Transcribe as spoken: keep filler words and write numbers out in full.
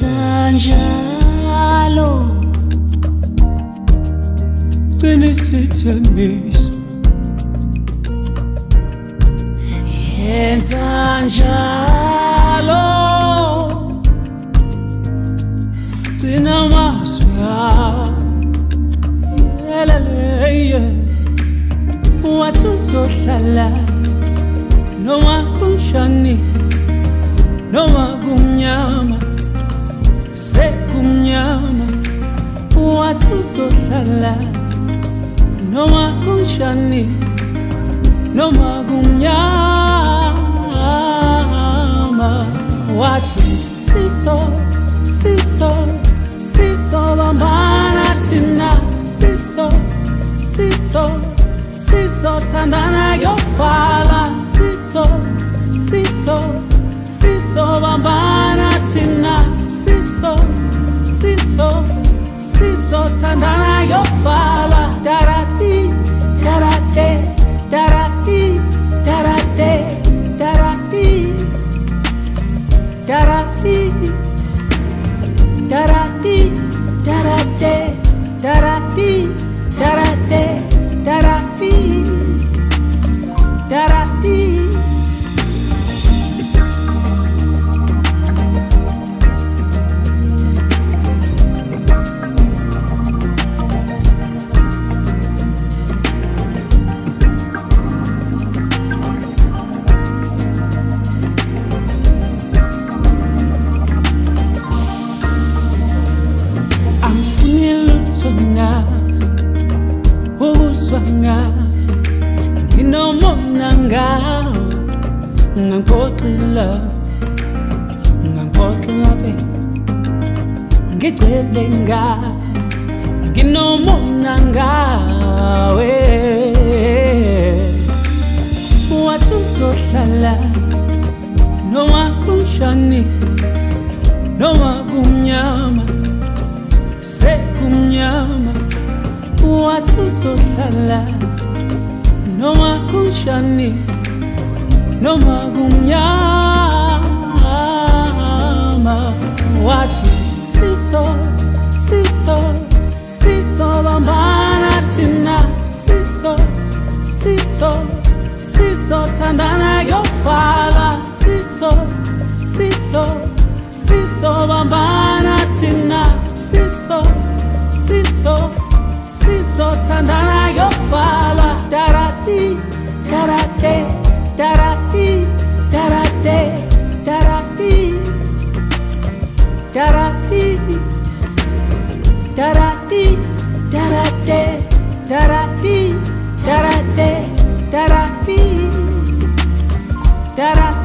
yenza njalo qinisithembiso yenza njalo gcina amazwi yeleleye wathi uzohlala noma kunjani noma kumnyama sekumnyama wathi uzohlala noma kunjani noma kumnyama wathi siso siso siso bambana thina siso siso siso thandana yofala siso siso siso bambana thina siso siso siso thandana yofala darati darate darati darate darati darati darati darate darati darate darati darati Uzwanga nginomona ngawo ngangiphoxela ngangiphoxela be ngicele nga nginomona ngawe wathi uzohlala noma kunjani noma kumnyama sekumnyama wathi uzohlala noma kunjani noma kumnyama wathi siso siso siso bambana thina siso siso siso thandana yofala siso siso siso bambana thina siso siso siso thandana yofala darati darate darati darate darati darati darati darate darati darate darati darati